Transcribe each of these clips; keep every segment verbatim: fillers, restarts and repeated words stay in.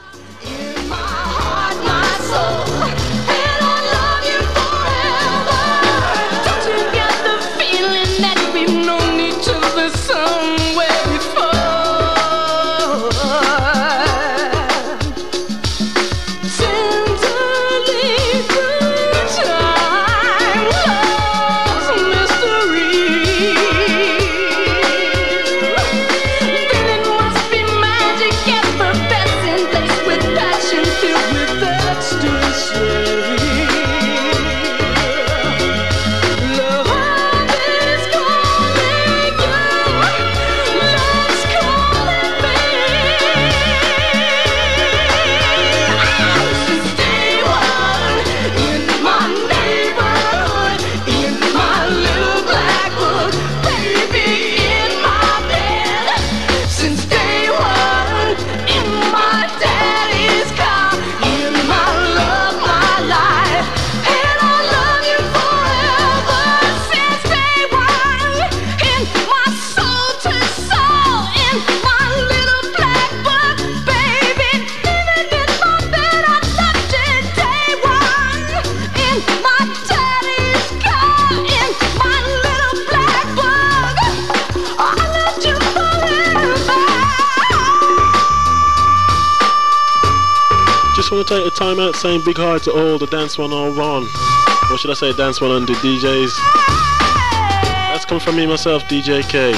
Just want to take a time out saying big hi to all the Dance one oh one, or should I say Dance one hundred D Js. That's come from me myself, D J K.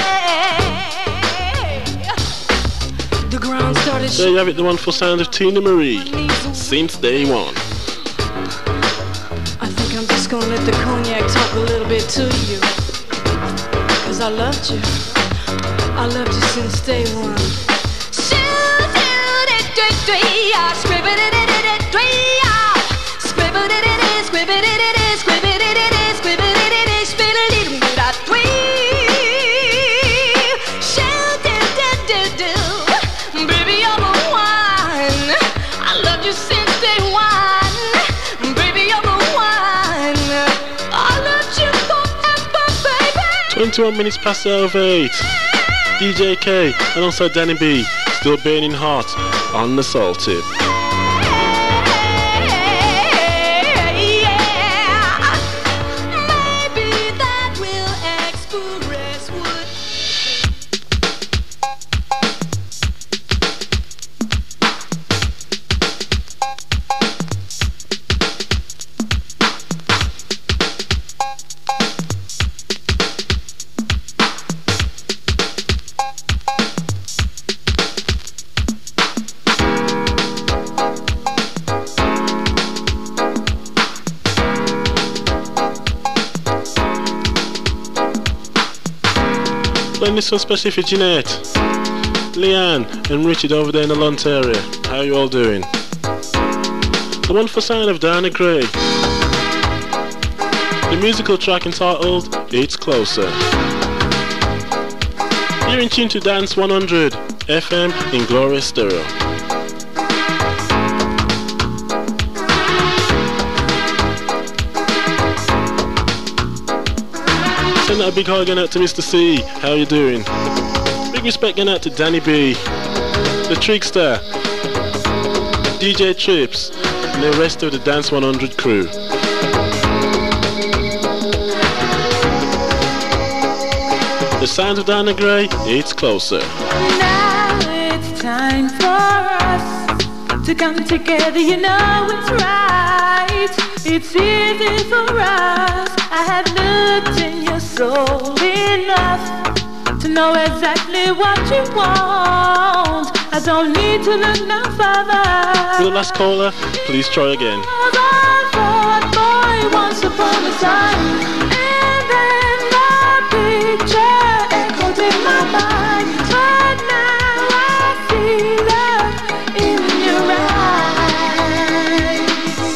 The ground started. There you have it, the wonderful sound of Tina Marie, since day one. I think I'm just gonna let the cognac talk a little bit to you, cause I loved you. I loved you since day one. twenty-one minutes past over eight. D J K and also Danny B, still burning hot on the soul tip. Playing this one especially for Jeanette, Leanne and Richard over there in the Lunt area. How are you all doing? The wonderful sound of Diana Gray. The musical track entitled It's Closer. You're in tune to Dance one hundred F M in Glorious Stereo. Send out a big hug out to Mister C. How you doing? Big respect going out to Danny B, the Trickster, D J Trips, and the rest of the Dance one hundred crew. The sound of Diana Gray, It's Closer. Now it's time for us to come together, you know it's right. It's easy for us. I have looked in your soul enough to know exactly what you want. I don't need to look no further. For the last caller, please try again. I thought, boy, once upon a time, and then the picture echoed in my mind. But now I see love in your eyes.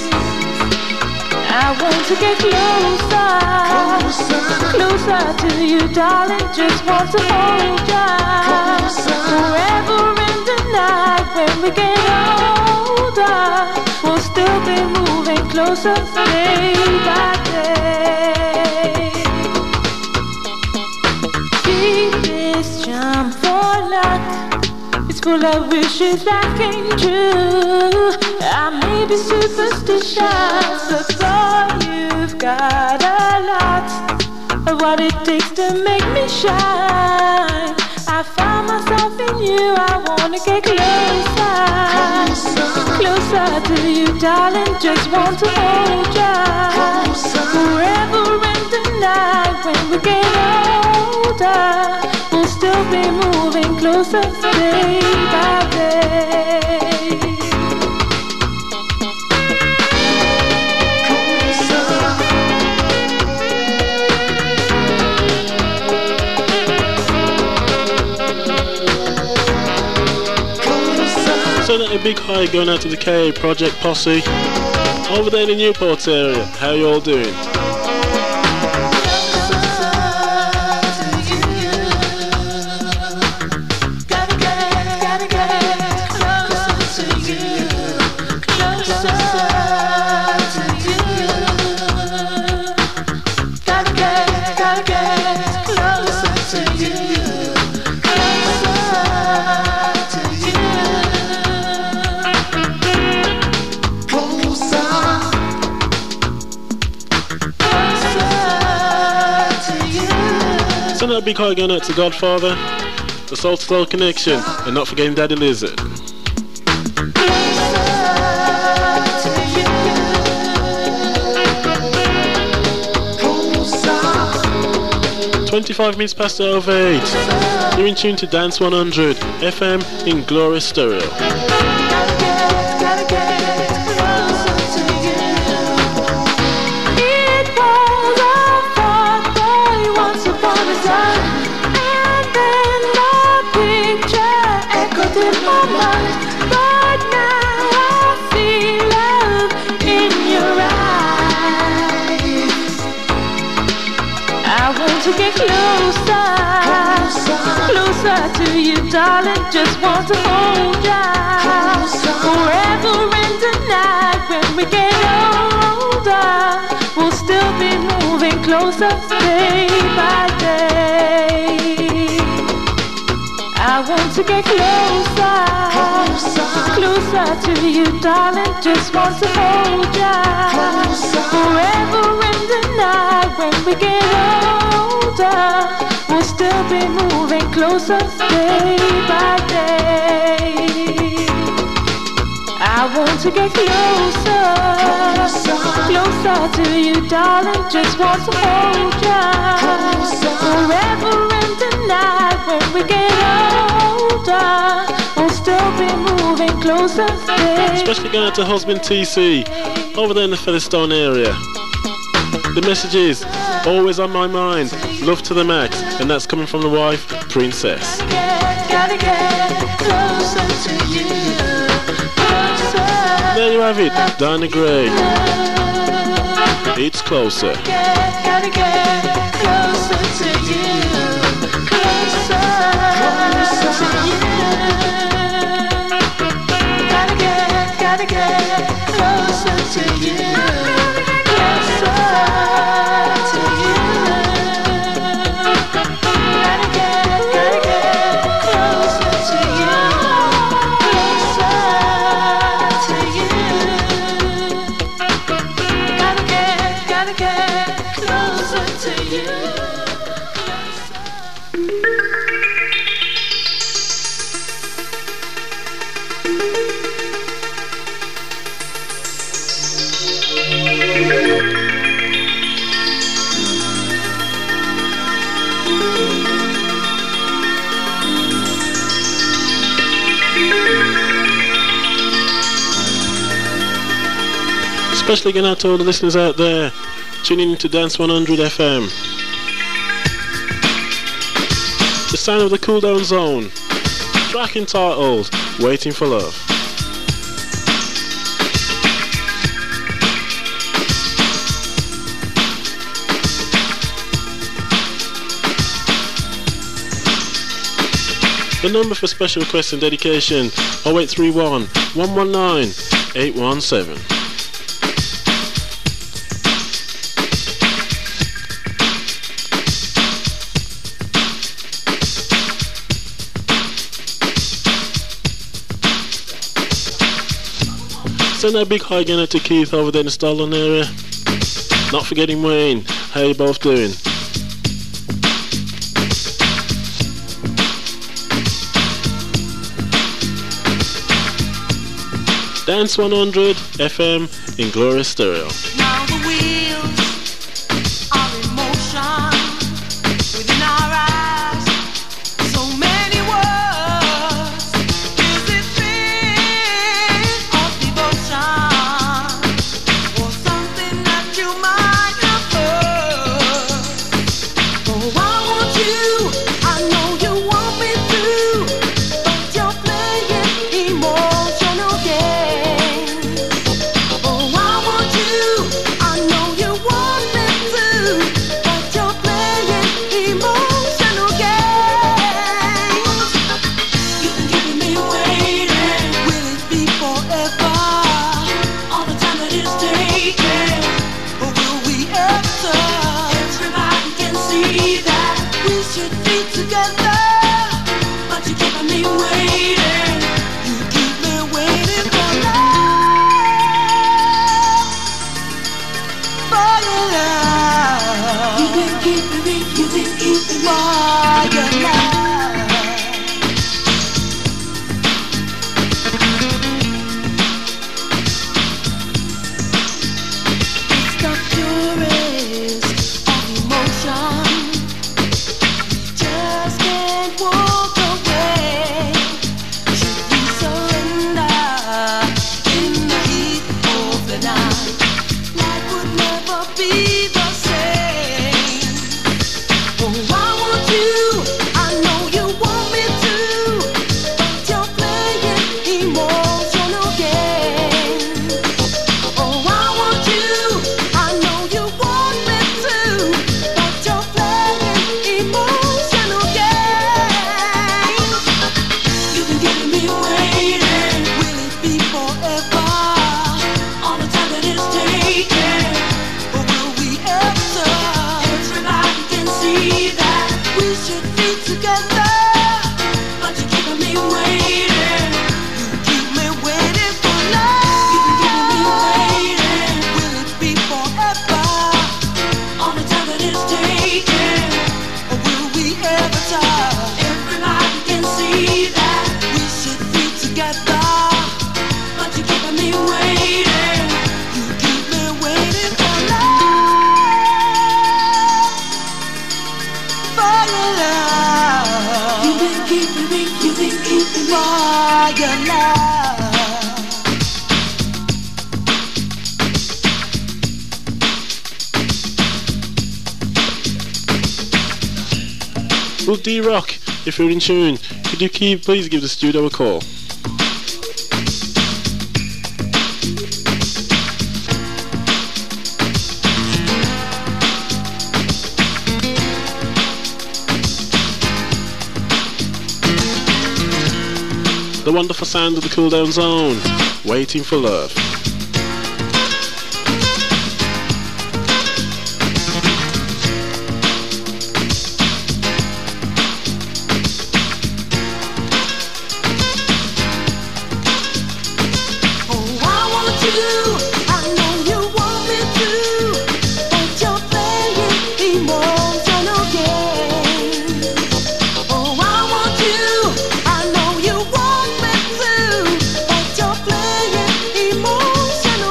I want to get closer, closer, closer to you, darling. Just want to hold you closer. Forever in the night when we get older, we'll still be moving closer day by day. Keep this charm for luck. It's full of wishes that came true. I may be superstitious, but boy, you've got a lot of what it takes to make me shine. I found myself in you, I wanna get closer, closer to you, darling, just want to hold you forever and tonight. When we get older, we'll still be moving closer day by day. Send a big hi going out to the K A Project Posse over there in the Newport area. How you all doing? Send out a big hi going out to Godfather, the Soul to Soul Connection, and not forgetting Daddy Lizard. twenty-five minutes past over eight. You're in tune to Dance one hundred F M in Glorious Stereo. To get closer, closer to you, darling, just want to hold ya forever and tonight. When we get older, we'll still be moving closer day by day. I want to get closer, closer to you, darling, just want to hold ya forever and tonight. When we get older, we'll still be moving closer day by day. I want to get closer, closer to you, darling, just want to hold ya forever and tonight. When we get older, we'll still be moving closer day. Especially going out to husband T C over there in the Featherstone area. The message is always on my mind, love to the max, and that's coming from the wife, Princess. Gotta get, gotta get closer to you, closer. There you have it, Dinah Gray. It's closer. Get, gotta get closer to you, closer, closer to you. Gotta get, gotta get closer to you. Especially going out to all the listeners out there tuning into Dance one hundred F M. The sound of the Cool Down Zone. Track entitled Waiting for Love. The number for special requests and dedication oh eight three one, one one nine, eight one seven. Send a big hug again to Keith over there in the Stalin area. Not forgetting Wayne. How you both doing? Dance one hundred F M in Glorious Stereo. Now the wheels are in motion within our eyes. So many words. Is it fear of devotion or something that you might have heard? Oh, I want you. I know you want me to, but you're playing emotional games. Oh, I want you. I know you want me to, but you're playing emotional games. You can keep me waiting. Will it be forever? All the time that it's taking, or will we ever? Everybody can see that we should be together, but you're keeping me waiting. You keep me waiting for love, for your love. You've been keeping me, you've been keeping me for your love. It's the purest of emotion. Just can't walk away. Should we surrender in the heat of the night? Life would never be the same. Oh, I want you. I know you want me to, but you're playing emotional games. Oh, I want you. I know you want me to, but you're playing emotional games. You can keep me waiting. Will it be forever? All the time that it's taking, or will we ever? Everybody can see that we should be together, but you're keeping me waiting. You keep me waiting for love. You can keep me waiting. Will it be forever? All the time that it's taking, or will we ever touch? Everybody can see that we should be together, but you're keeping me waiting. You keep me waiting for love, for your love. You've been keeping me, you've been keeping me for your love. Well, D-Rock, if you're in tune, could you keep, please give the studio a call? The wonderful sound of the Cool Down Zone, Waiting for Love. Oh, I want you. I know you want me to, but you're playing emotional games. Oh, I want you. I know you want me to, but you're playing emotional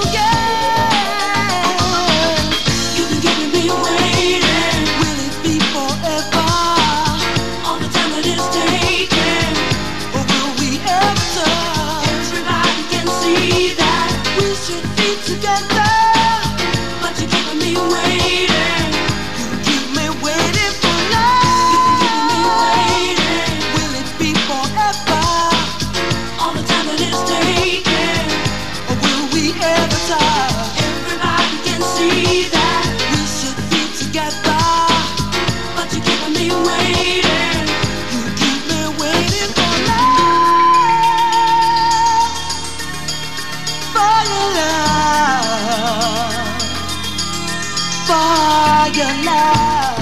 games. You can keep me waiting. Will it be forever? All the time that it's taking, or will we ever? Everybody can see that we should be together, but you're keeping me waiting. You keep me waiting for love. You can keep me waiting. Will it be forever? All the time that it's taking, or will we ever touch? Everybody can see that we should be together, but you're keeping me waiting. You keep me waiting for love, for your love, for your love.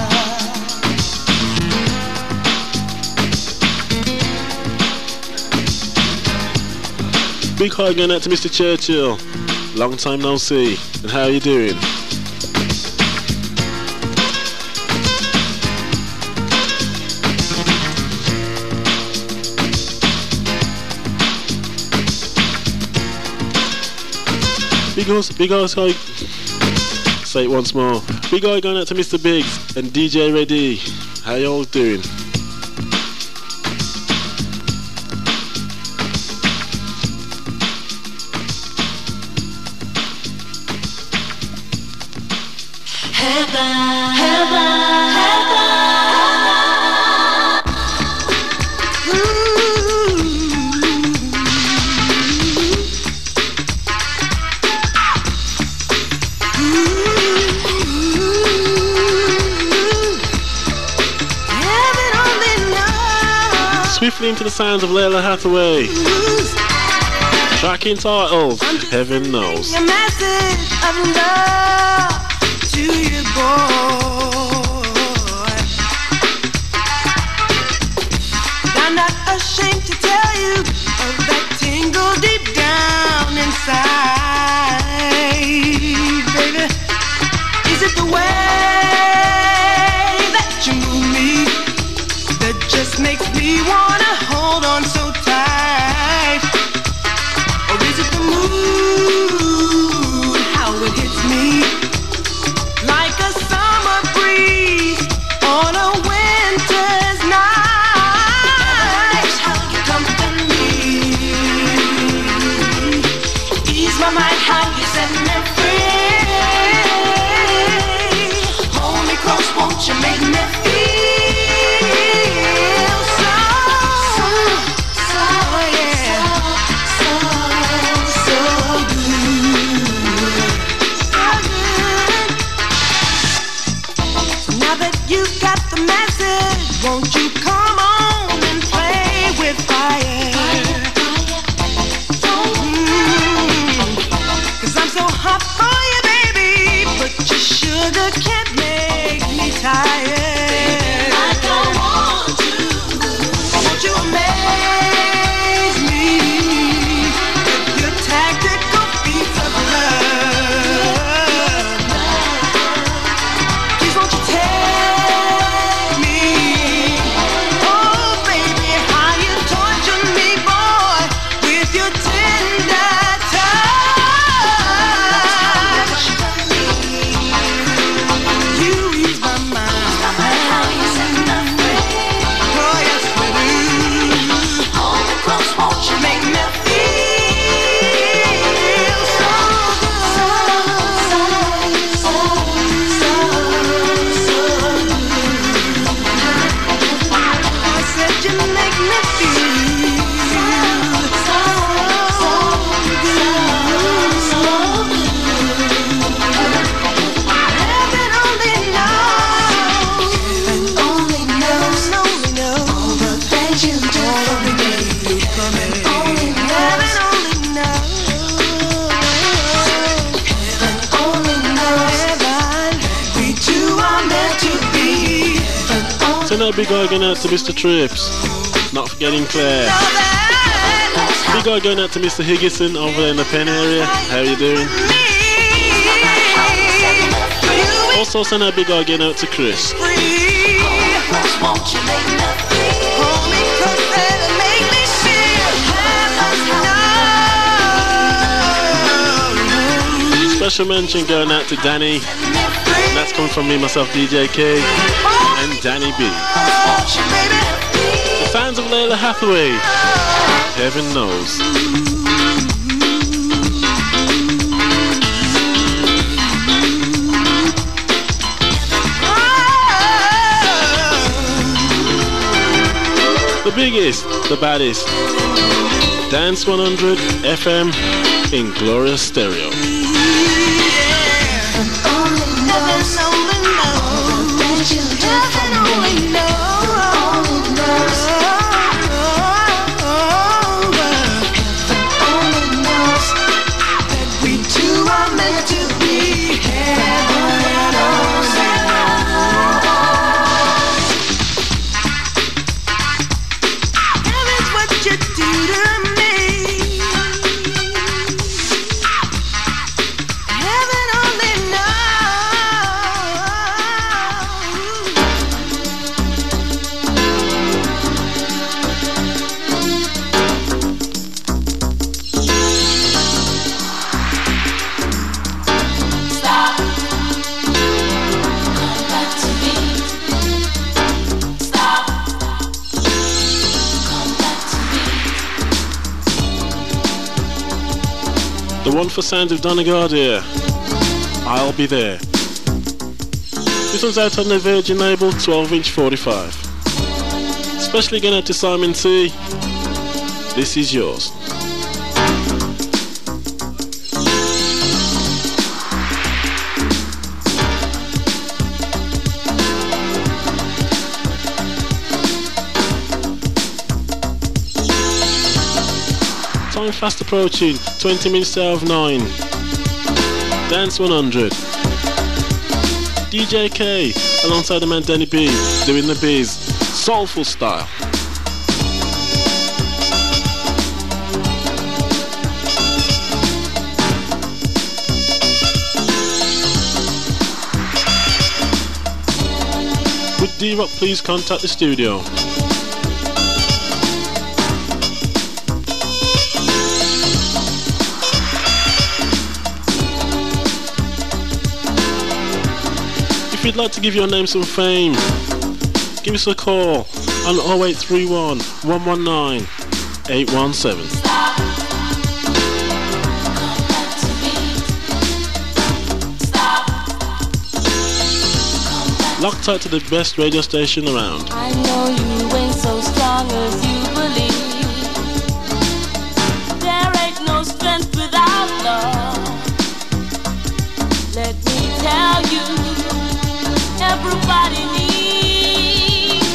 big hi going out to Mister Churchill. Long time no see. And how are you doing? Big house, big house hi. Say it once more. Big hi going out to Mister Biggs and D J Reddy. How y'all doing? Heaven, heaven, heaven. Ooh. Heaven only knows. Swiftly into the sounds of Layla Hathaway. Track entitled Heaven Knows. Your message of love to you, boy. I'm not ashamed to tell you of that tingle deep down inside, baby. Is it the way that you move me that just makes me wanna hold on so tight? Or is it the mood, how it hits me like a summer breeze on a winter's night? How you comfort me, ease my mind, how you set me free. Hold me close, won't you make me feel so, so, so, yeah, so, so, so good, so good. Now that you got the message, won't you come on and play with fire? Mm. Cause I'm so hot for you, baby, but your sugar can't make me tired. Like I want to. Won't you amaze me with your tactical feats of love? Please won't you take me? Oh baby, how you torture me, boy, with your tender touch. You ease my mind. Oh yes, baby. Hold me close, won't you make me feel so good, so, so, so, so, so good. I said you make me feel so, so good, so good. Heaven only knows, heaven only knows, only knows all the things you do for me. Heaven only knows, heaven only knows, heaven only knows. Heaven, we two are meant to be. Heaven only Send out big hi going out to Mister Trips. Not forgetting Claire. knows that. Big hi going out to Mister Higginson over there in the Penn area. How you doing? Also send out big hi going out to Chris. Special mention going out to Danny. And that's coming from me, myself, D J K, and Danny B. The sounds of Layla Hathaway. Heaven knows. The biggest, the baddest. Dance one hundred F M in Glorious Stereo. What you do to me. The one for Sounds of Donegardia. I'll Be There. This one's out on the Virgin label, twelve inch forty-five. Especially going out to Simon T. This is yours. Time fast approaching, twenty minutes out of nine. Dance one hundred. D J K alongside the man Danny B doing the biz, soulful style. Would D-Rock please contact the studio? If you'd like to give your name some fame, give us a call on oh eight three one, one one nine, eight one seven. Locked tight to the best radio station around. I know you ain't so strong as you believe. There ain't no strength without love. Let me tell you, everybody needs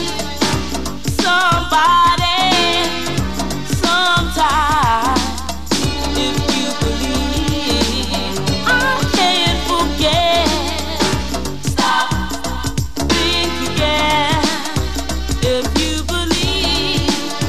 somebody sometime. If you believe, I can't forget. Stop, think again. If you believe,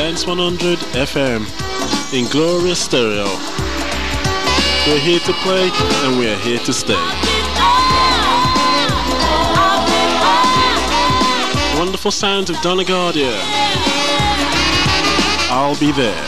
Dance one hundred F M in Glorious Stereo. We're here to play and we are here to stay. Wonderful sounds of Donna Guardia. I'll be there.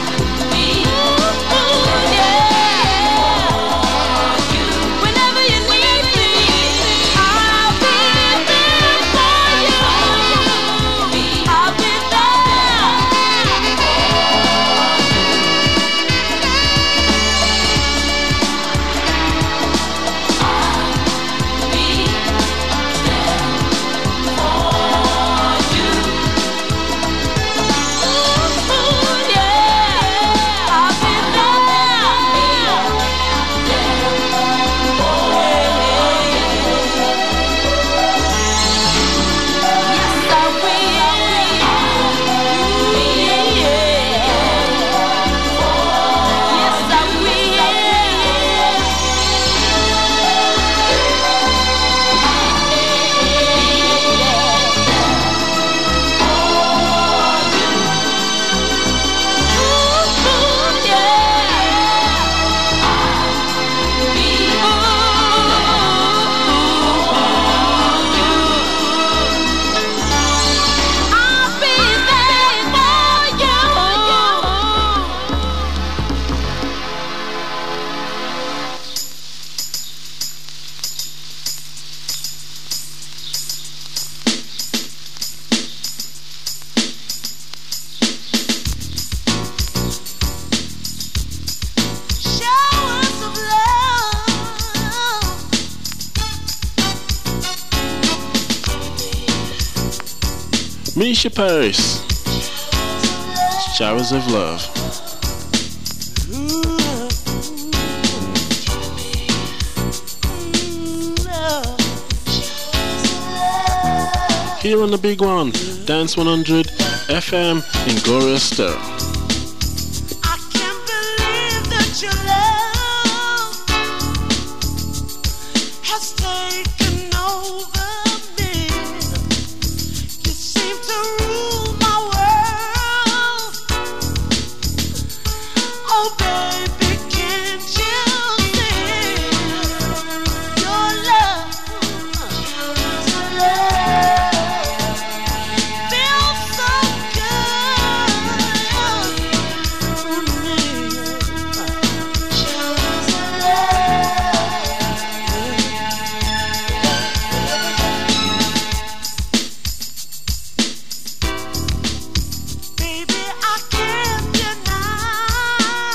Misha Paris, Showers of Love. Here on the big one, Dance one hundred F M in Glorious Stereo. I can't believe that your love has taken over me. You seem to rule my world. Oh baby, can't you see your love? Your love feels so good to me. Baby, I can't deny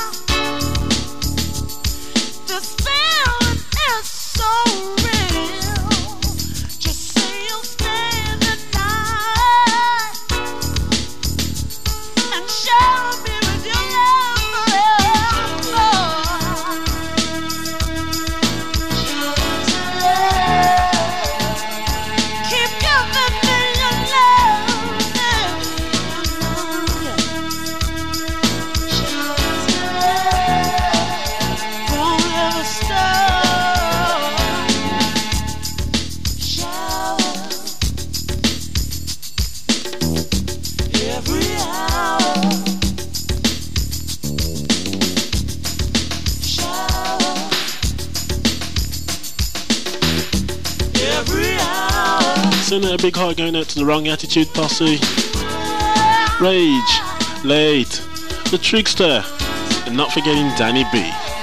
this feeling is so real. Just say you'll stay the night and shower me with your love forever. Keep giving me your love. Don't ever stop. Shower every hour. Shower every hour. Sending a big heart going out to the Wrong Attitude Posse, Rage, Late, The Trickster, and not forgetting Danny B.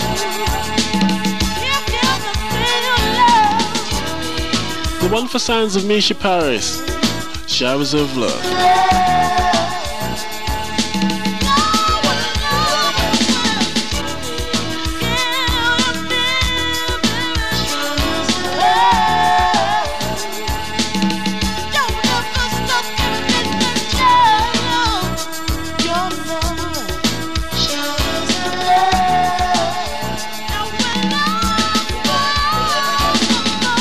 Keep giving me your love. The one for sounds of Misha Paris, Showers of Love.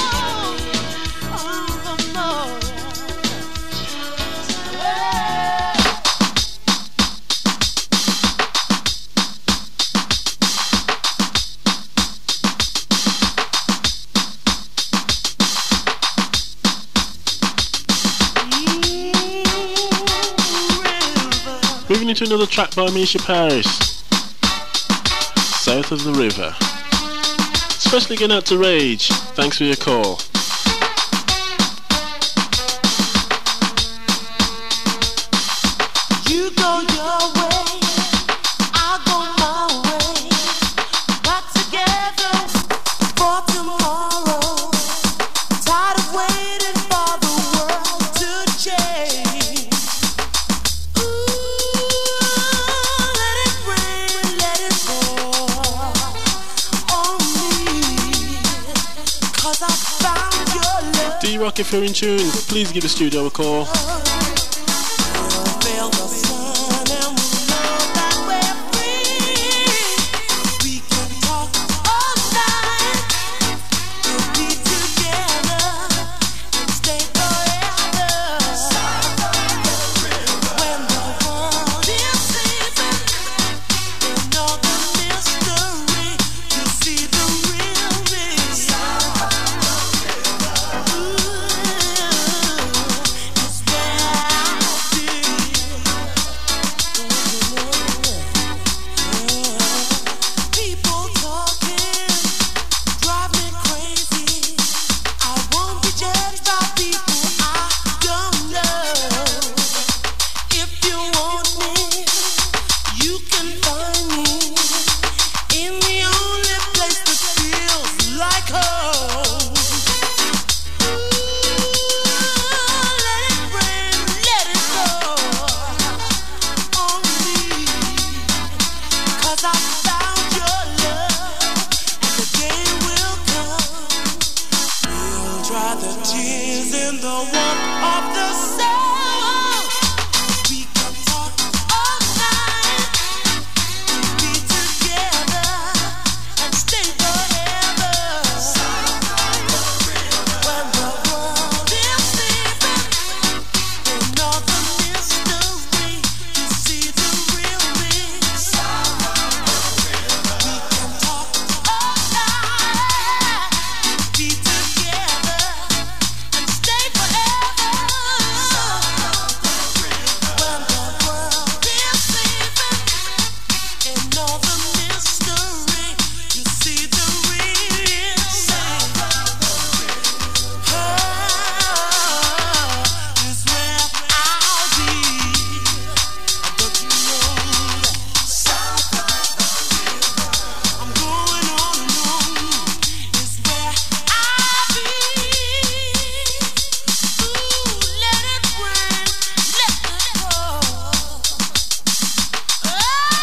Yeah. moving into another track by Misha Paris, South of the River. Especially going out to Rage. Thanks for your call. You go your way, I go my way. Back together for tomorrow. Tired of waiting for the world to change. Ooh, let it rain, let it pour on me. 'Cause I found your love. D-Rock, if you're in tune, please give the studio a call. Feel the sun and we know that we're free. We can talk all night. We'll be together and stay forever. When the world is sleeping, you know the mystery. You see the real me. Ooh, it's where I'll be. People talking drive me crazy. I won't be judged by people I don't know. If you want me, you can find me in the only place that feels like home. Let it rain, let it pour on me. 'Cause I found your love, and the day will come. We'll dry the tears in the warmth of the sun. We can talk all night. We'll be together and stay forever. When the world is sleeping, you know the mystery. You see the real me. We can talk all night, be together and stay forever. When the world is sleeping, you know the mystery. You see the real me. Oh, is where I'll be. Don't you know that? I'm going on and on. It's where I'll be. Ooh, let it rain, let it pour. Oh,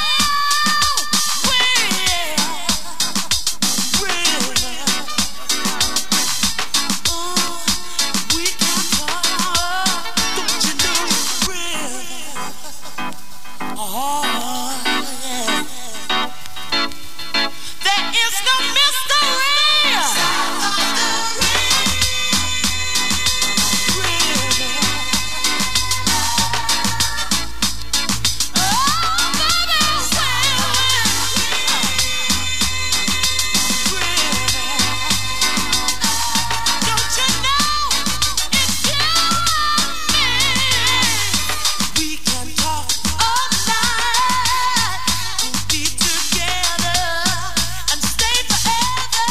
rain, rain. Ooh, we can talk. Don't you know, rain. Oh, yeah. There is no mystery. Don't you know it's you and me? We can talk all night. We'll be together and stay forever.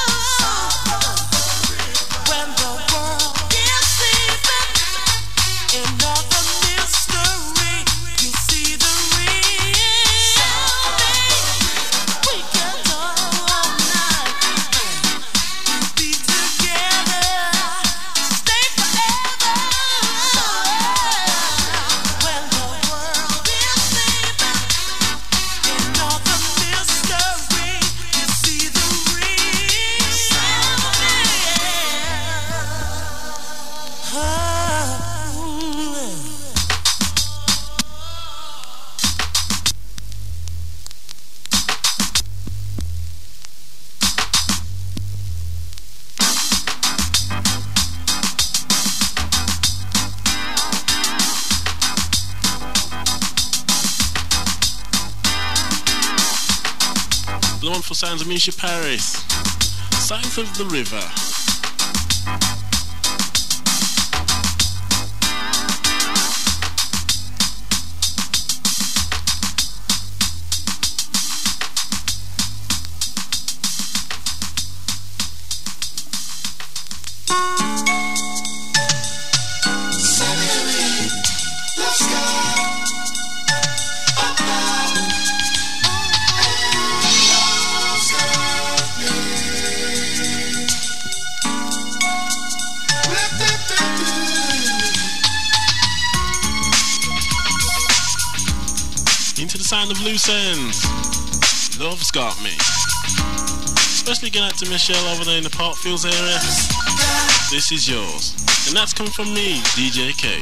When the world is sleeping, another mystery. You see the real me. We can talk all night. We'll be together, stay forever. When the world is sleeping, another mystery. You see the real The wonderful sounds of Misha Paris, South of the River. into the sound of loose ends. Love's got me. Especially going out to Michelle over there in the Parkfields area. This is yours. And that's coming from me, D J K.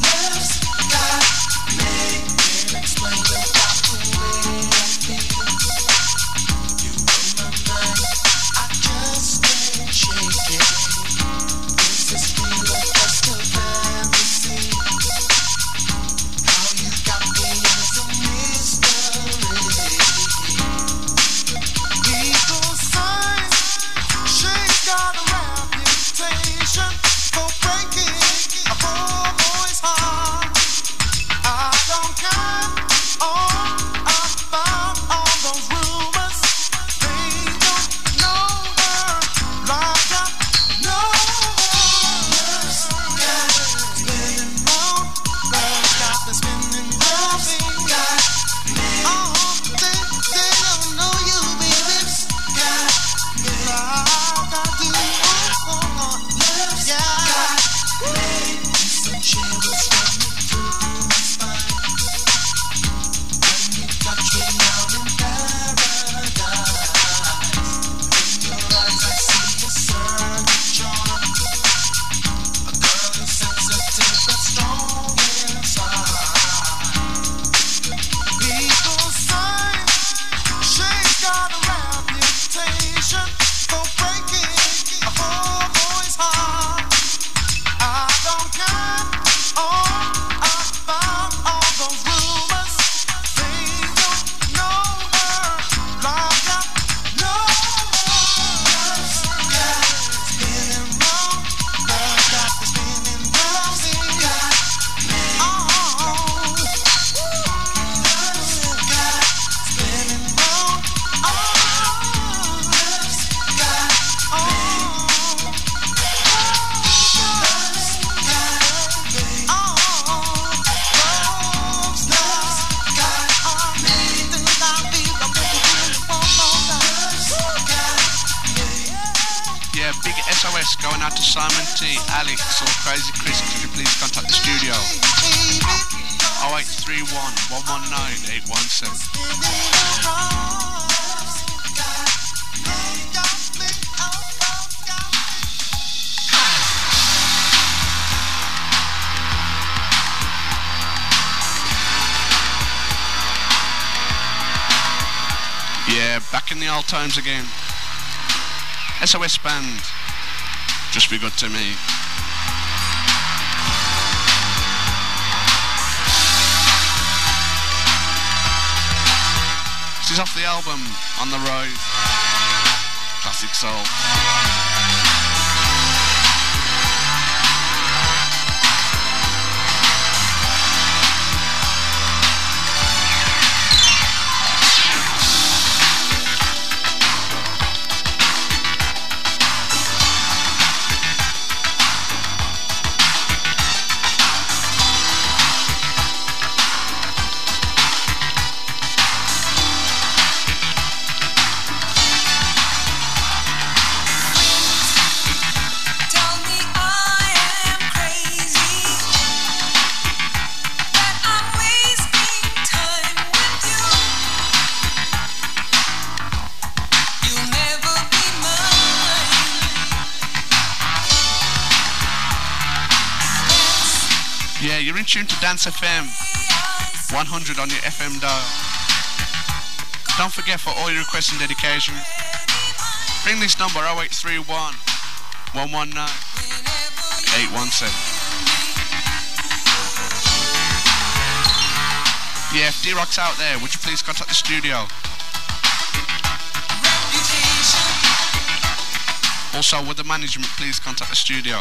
Simon T, Alex or Crazy Chris, could you please contact the studio? oh eight three one, one one nine, eight one seven. Yeah, back in the old times again. S O S Band. Just be good to me. This is off the album On the Rise. Classic soul. You're in tune to Dance F M one hundred on your F M dial. Don't forget, for all your requests and dedication, ring this number oh eight three one, one one nine, eight one seven. Yeah, if D-Rock's out there, would you please contact the studio? Also, would the management please contact the studio?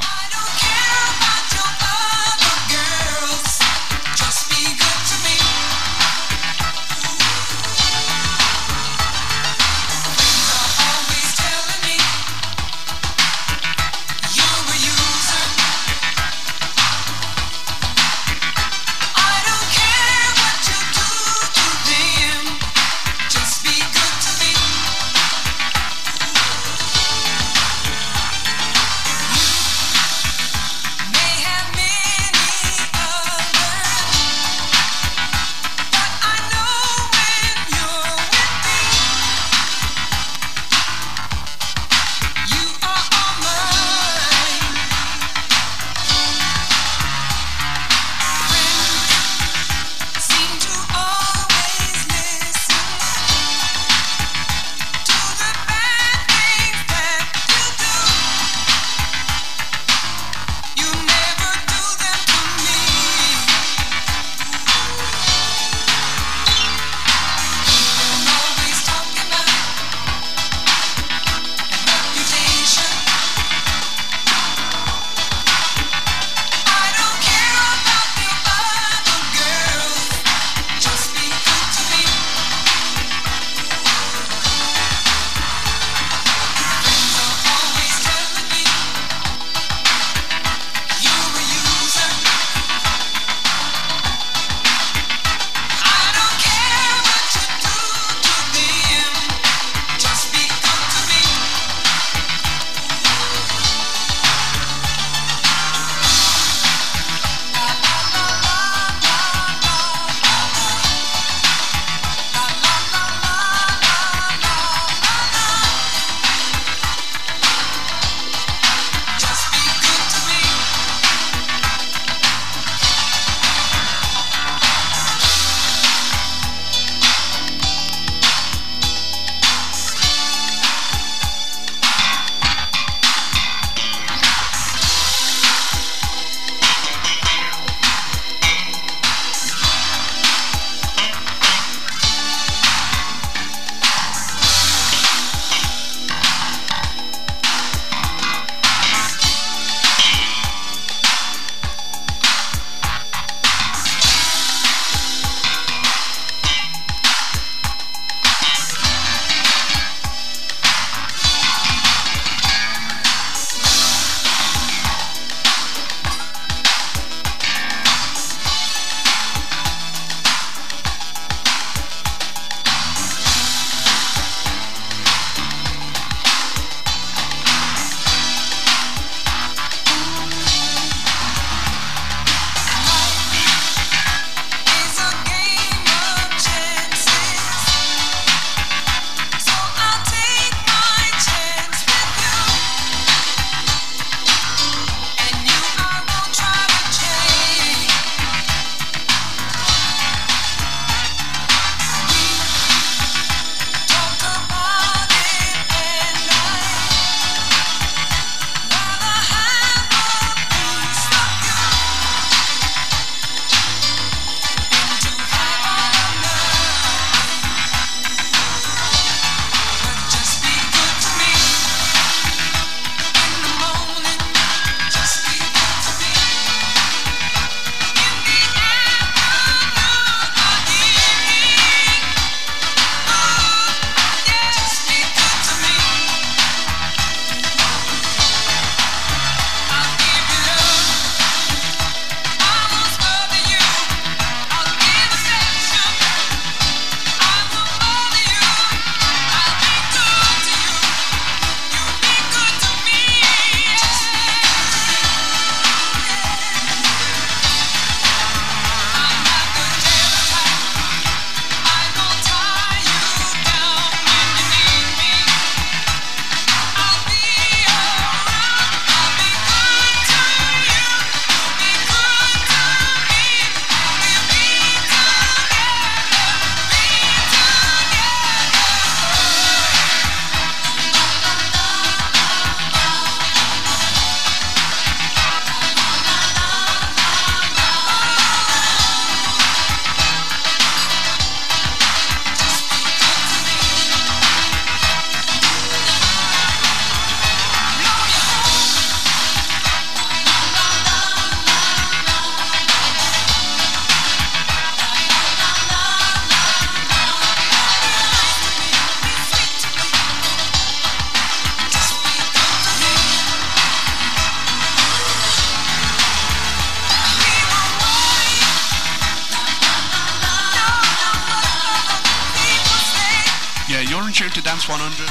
You're in tune to Dance one hundred.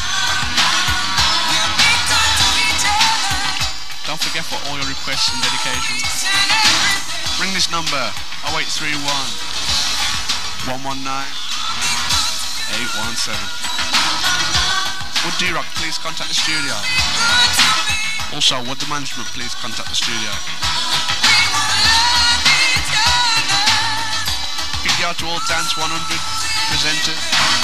Don't forget for all your requests and dedications. Ring this number oh eight three one, one one nine, eight one seven. Would D-Rock please contact the studio? Also, would the management please contact the studio? Big out to all Dance one hundred presenters.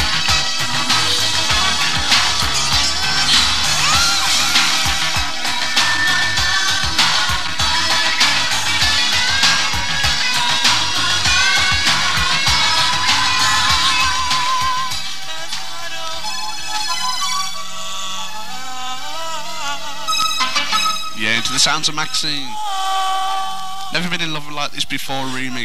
Yeah, into the sounds of Maxine. Never been in love like this before remix.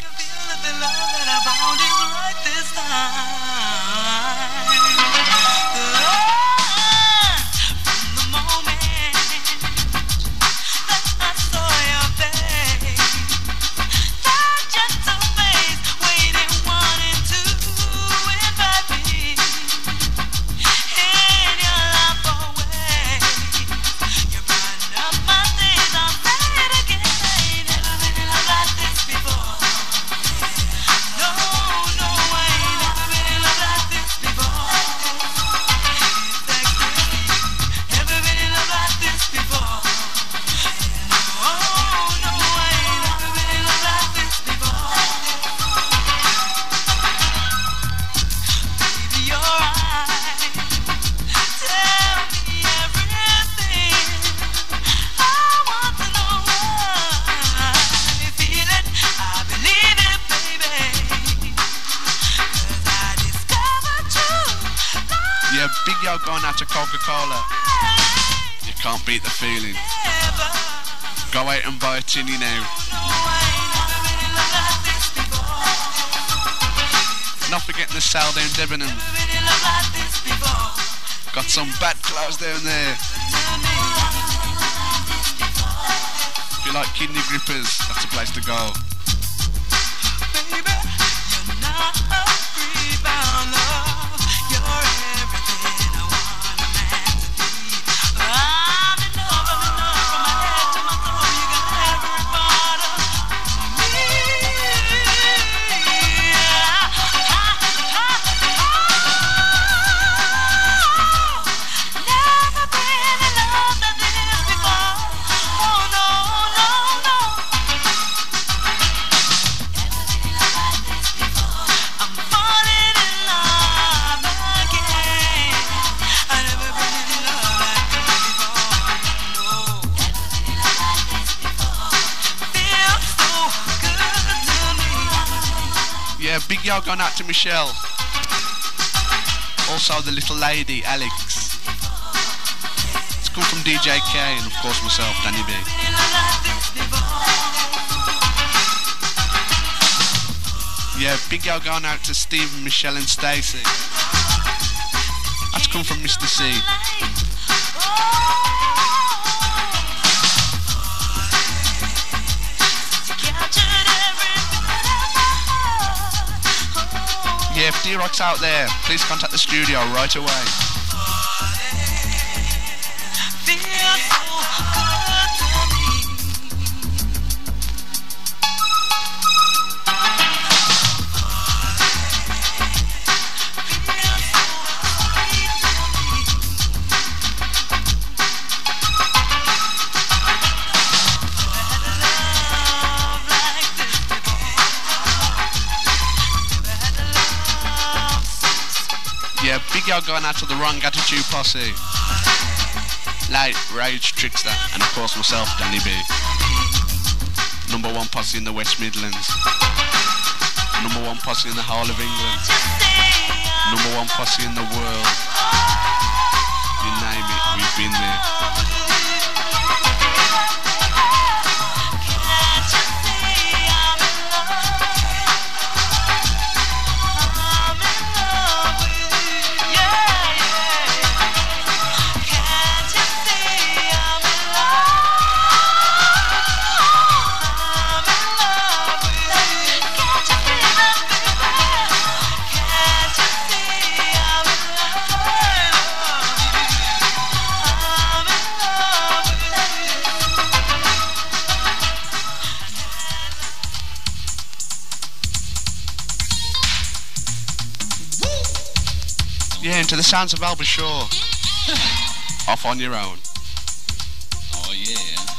Going out to Coca-Cola. You can't beat the feeling. Go out and buy a tinny now. Not forgetting the sale down Debenham. Got some bad clothes down there. If you like kidney grippers, that's a place to go. Big yo going out to Michelle. Also the little lady, Alex. It's come from D J K and of course myself, Danny B. Yeah, big yo going out to Stephen, Michelle and Stacey. That's come from Mister C. Yeah, if D-Rock's out there, please contact the studio right away. Yeah, big yo going out to the Wrong Attitude Posse. Light, Rage, Trickster, and of course myself, Danny B. Number one posse in the West Midlands. Number one posse in the whole of England. Number one posse in the world. You name it, we've been there. Can't you see I'm in love? Yeah, into the sounds of Albert Shaw. Off on your own. Oh yeah.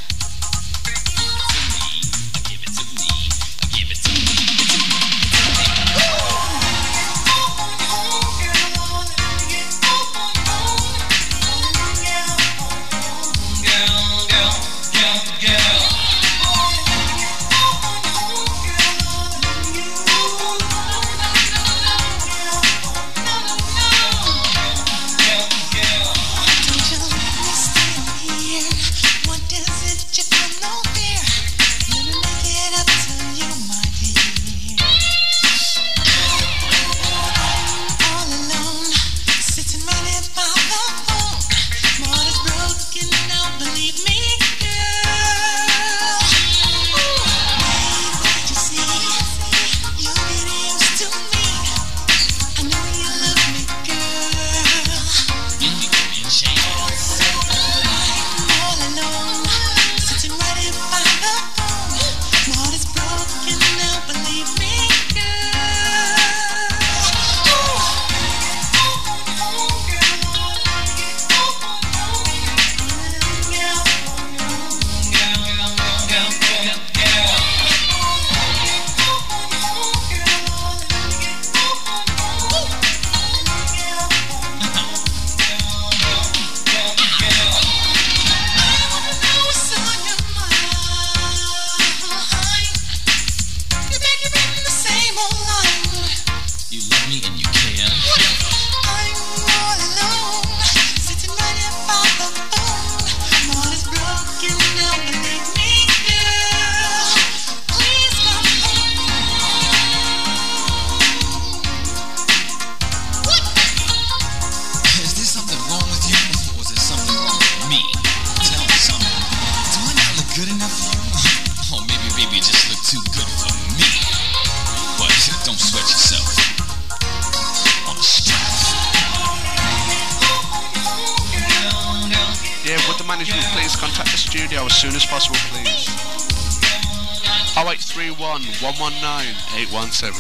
one one nine eight one seven.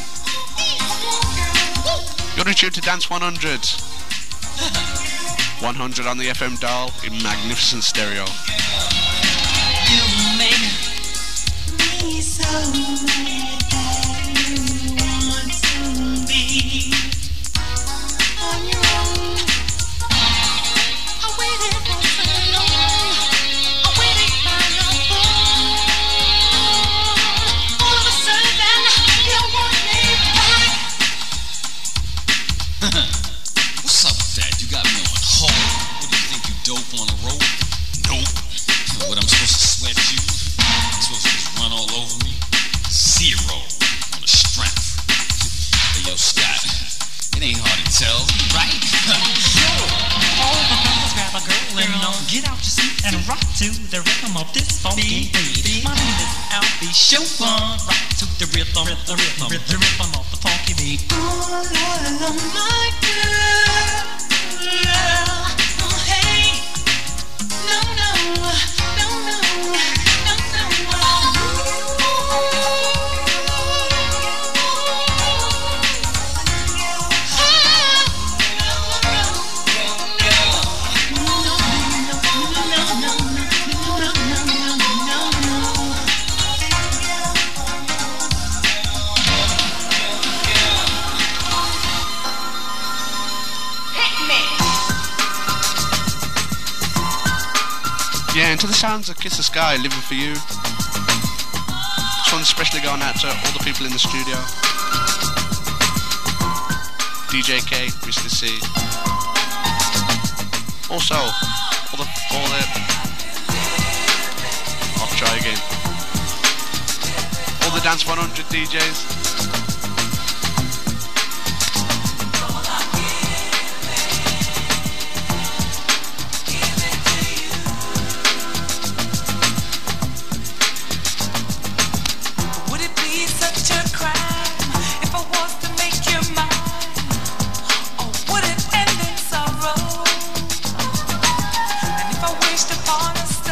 You're in tune to Dance one hundred. one hundred on the F M dial in magnificent stereo. You make me so that you want to be on your own. I waited for so long. I waited by your phone. All of a sudden, you want me back. What's up with that? You got me on hold. What do you think, you dope on the road? Nope. What, I'm supposed to sweat you? I'm supposed to just run all over me? Zero on the strength. Hey, yo, Scott, it ain't hard to tell, right? All the fellas grab a girl and uh, get out your seat and rock to the rhythm of this funky beat. My name is Alfie Chopin. Rock to the rhythm, rhythm, rhythm, rhythm, rhythm of the funky beat. All along, my girl. Oh, hey. No, no, no, no, no, no. Yeah, into the sounds of Kiss the Sky, Living for You. This one's especially going out to all the people in the studio. D J K, Mister C. Also, all the, all the... I'll try again. All the Dance one hundred D Js.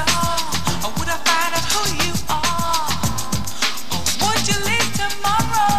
Who you are, or would you leave tomorrow?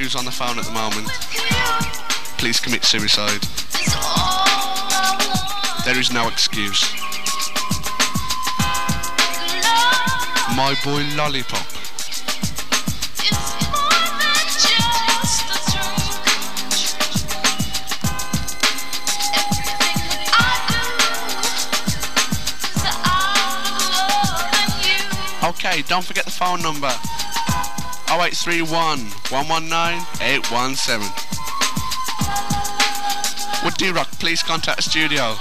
who's on the phone at the moment, please commit suicide. There is no excuse. My boy Lollipop. Okay, don't forget the phone number. oh eight three one, one one nine, eight one seven. Would D-Rock please contact the studio?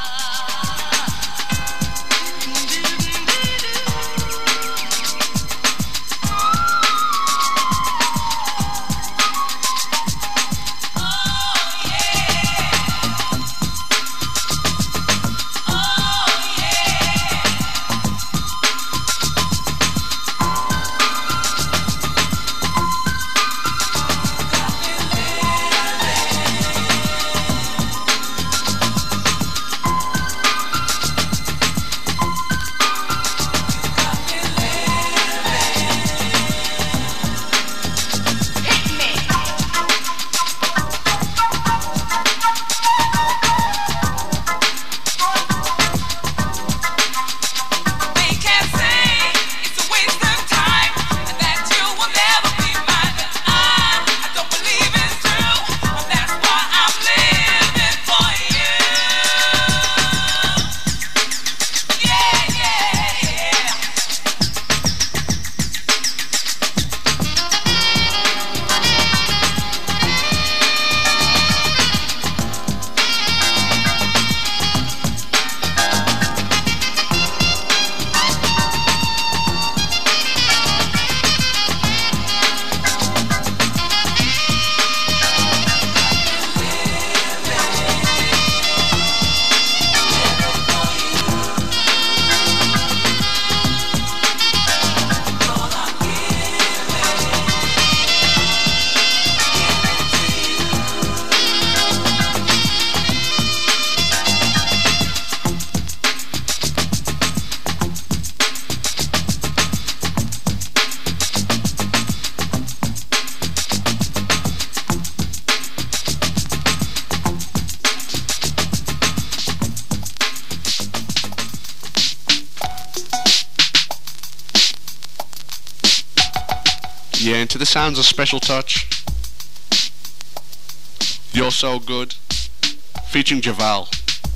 Yeah, into the sounds of Special Touch. You're So Good, featuring Javal.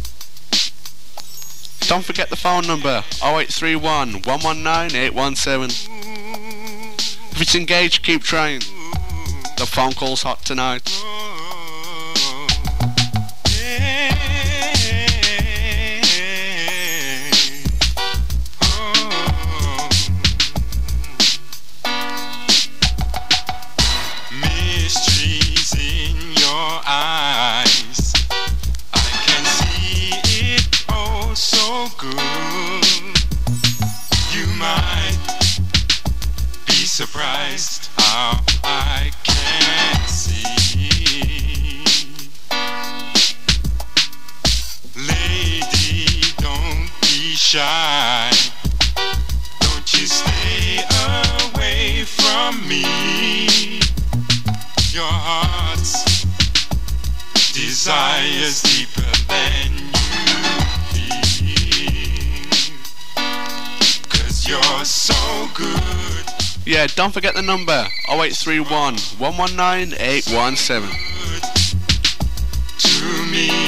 Don't forget the phone number, oh eight three one, one one nine, eight one seven. If it's engaged, keep trying. The phone call's hot tonight. Surprised how I can see. Lady, don't be shy. Don't you stay away from me. Your heart's desire's deeper than you feel. 'Cause you're so good. Yeah, don't forget the number, oh eight three one, one one nine, eight one seven. To me.